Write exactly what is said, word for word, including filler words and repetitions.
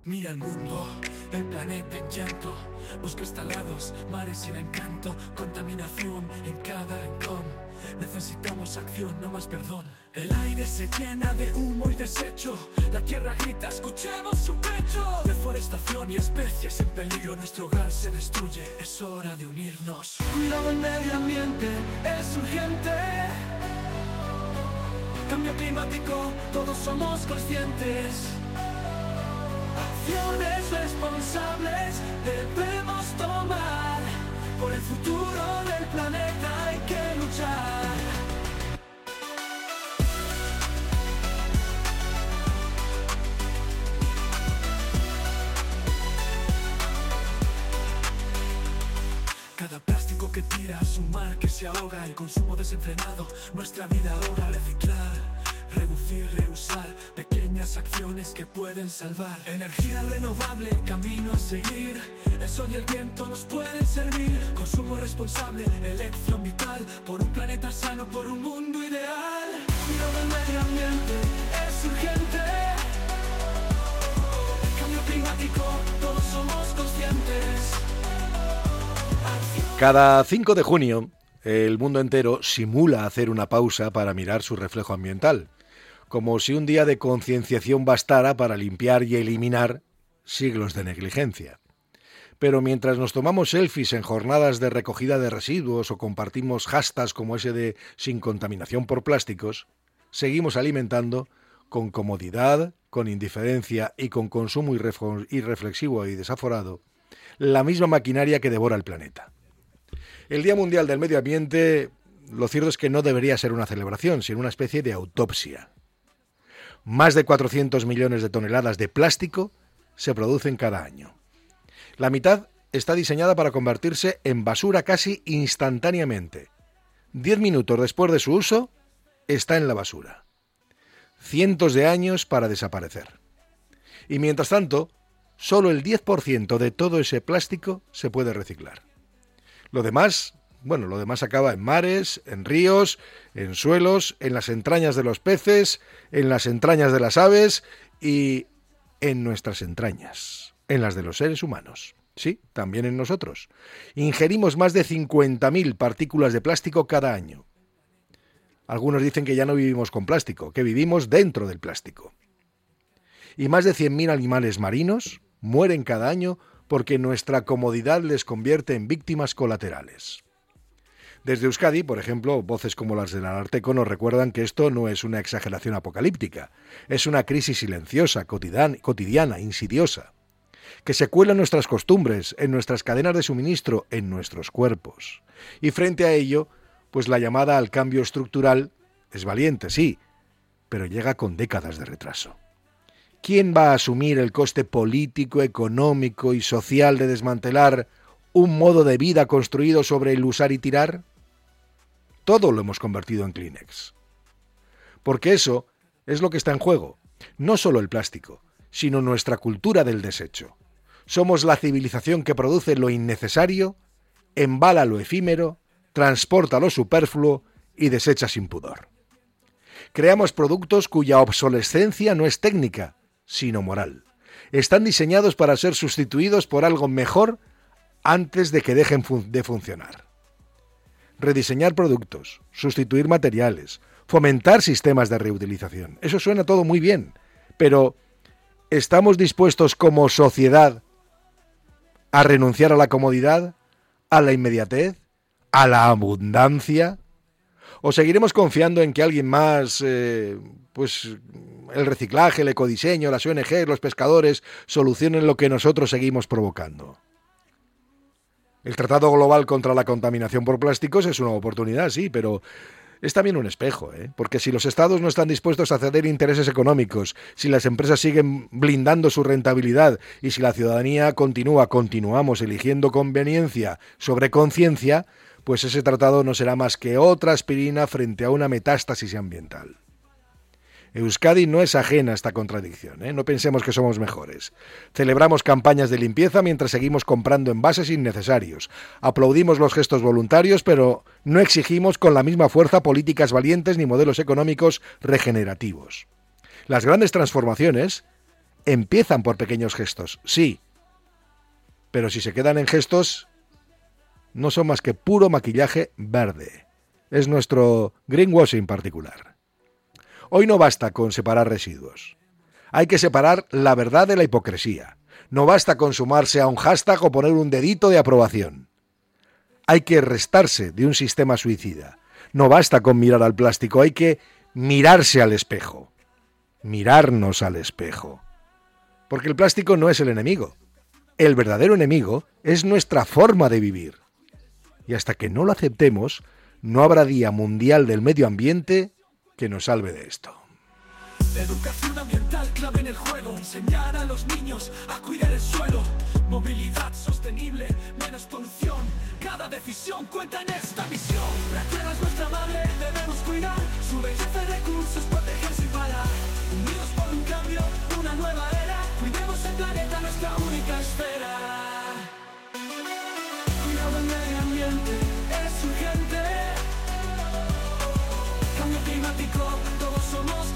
Mira el mundo, el planeta en llanto, bosques talados, mares sin encanto, contaminación en cada rincón. Necesitamos acción, no más perdón. El aire se llena de humo y desecho, la tierra grita, escuchemos su pecho. Deforestación y especies en peligro, nuestro hogar se destruye, es hora de unirnos. Cuidado el medio ambiente, es urgente. Cambio climático, todos somos conscientes. Acciones responsables debemos tomar. Por el futuro del planeta hay que luchar. Cada plástico que tiras, un mar que se ahoga. El consumo desenfrenado, nuestra vida ahora. Reciclar, reducir, reusar, pequeñas acciones que pueden salvar. Energía renovable, camino a seguir. El sol y el viento nos pueden servir. Consumo responsable, elección vital. Por un planeta sano, por un mundo ideal. Cuidado del medio ambiente, es urgente. Cambio climático, todos somos conscientes. Cada cinco de junio, el mundo entero simula hacer una pausa para mirar su reflejo ambiental, como si un día de concienciación bastara para limpiar y eliminar siglos de negligencia. Pero mientras nos tomamos selfies en jornadas de recogida de residuos o compartimos hashtags como ese de sin contaminación por plásticos, seguimos alimentando con comodidad, con indiferencia y con consumo irreflexivo y desaforado la misma maquinaria que devora el planeta. El Día Mundial del Medio Ambiente, lo cierto es que no debería ser una celebración, sino una especie de autopsia. Más de cuatrocientos millones de toneladas de plástico se producen cada año. La mitad está diseñada para convertirse en basura casi instantáneamente. Diez minutos después de su uso, está en la basura. Cientos de años para desaparecer. Y mientras tanto, solo el diez por ciento de todo ese plástico se puede reciclar. Lo demás, bueno, lo demás acaba en mares, en ríos, en suelos, en las entrañas de los peces, en las entrañas de las aves y en nuestras entrañas, en las de los seres humanos. Sí, también en nosotros. Ingerimos más de cincuenta mil partículas de plástico cada año. Algunos dicen que ya no vivimos con plástico, que vivimos dentro del plástico. Y más de cien mil animales marinos mueren cada año porque nuestra comodidad les convierte en víctimas colaterales. Desde Euskadi, por ejemplo, voces como las del Ararteko nos recuerdan que esto no es una exageración apocalíptica, es una crisis silenciosa, cotidiana, insidiosa, que se cuela en nuestras costumbres, en nuestras cadenas de suministro, en nuestros cuerpos. Y frente a ello, pues la llamada al cambio estructural es valiente, sí, pero llega con décadas de retraso. ¿Quién va a asumir el coste político, económico y social de desmantelar un modo de vida construido sobre el usar y tirar? Todo lo hemos convertido en Kleenex. Porque eso es lo que está en juego. No solo el plástico, sino nuestra cultura del desecho. Somos la civilización que produce lo innecesario, embala lo efímero, transporta lo superfluo y desecha sin pudor. Creamos productos cuya obsolescencia no es técnica, sino moral. Están diseñados para ser sustituidos por algo mejor antes de que dejen fun- de funcionar. Rediseñar productos, sustituir materiales, fomentar sistemas de reutilización. Eso suena todo muy bien, pero ¿estamos dispuestos como sociedad a renunciar a la comodidad, a la inmediatez, a la abundancia? ¿O seguiremos confiando en que alguien más, eh, pues el reciclaje, el ecodiseño, las O N G, los pescadores, solucionen lo que nosotros seguimos provocando? El Tratado Global contra la Contaminación por Plásticos es una oportunidad, sí, pero es también un espejo, ¿eh? Porque si los estados no están dispuestos a ceder intereses económicos, si las empresas siguen blindando su rentabilidad y si la ciudadanía continúa, continuamos eligiendo conveniencia sobre conciencia, pues ese tratado no será más que otra aspirina frente a una metástasis ambiental. Euskadi no es ajena a esta contradicción, ¿eh? No pensemos que somos mejores. Celebramos campañas de limpieza mientras seguimos comprando envases innecesarios. Aplaudimos los gestos voluntarios, pero no exigimos con la misma fuerza políticas valientes ni modelos económicos regenerativos. Las grandes transformaciones empiezan por pequeños gestos, sí. Pero si se quedan en gestos, no son más que puro maquillaje verde. Es nuestro greenwashing particular. Hoy no basta con separar residuos. Hay que separar la verdad de la hipocresía. No basta con sumarse a un hashtag o poner un dedito de aprobación. Hay que restarse de un sistema suicida. No basta con mirar al plástico, hay que mirarse al espejo. Mirarnos al espejo. Porque el plástico no es el enemigo. El verdadero enemigo es nuestra forma de vivir. Y hasta que no lo aceptemos, no habrá Día Mundial del Medio Ambiente que nos salve de esto. Educación ambiental clave en el juego, enseñar a los niños a cuidar el suelo, movilidad sostenible, menos polución, cada decisión cuenta en esta misión. La tierra es nuestra madre, debemos cuidar, su belleza y recursos proteger sin parar. Unidos por un cambio, una nueva era, cuidemos el planeta, nuestra única esfera. Cuidado del medio ambiente, es urgente. Cambio climático, todos somos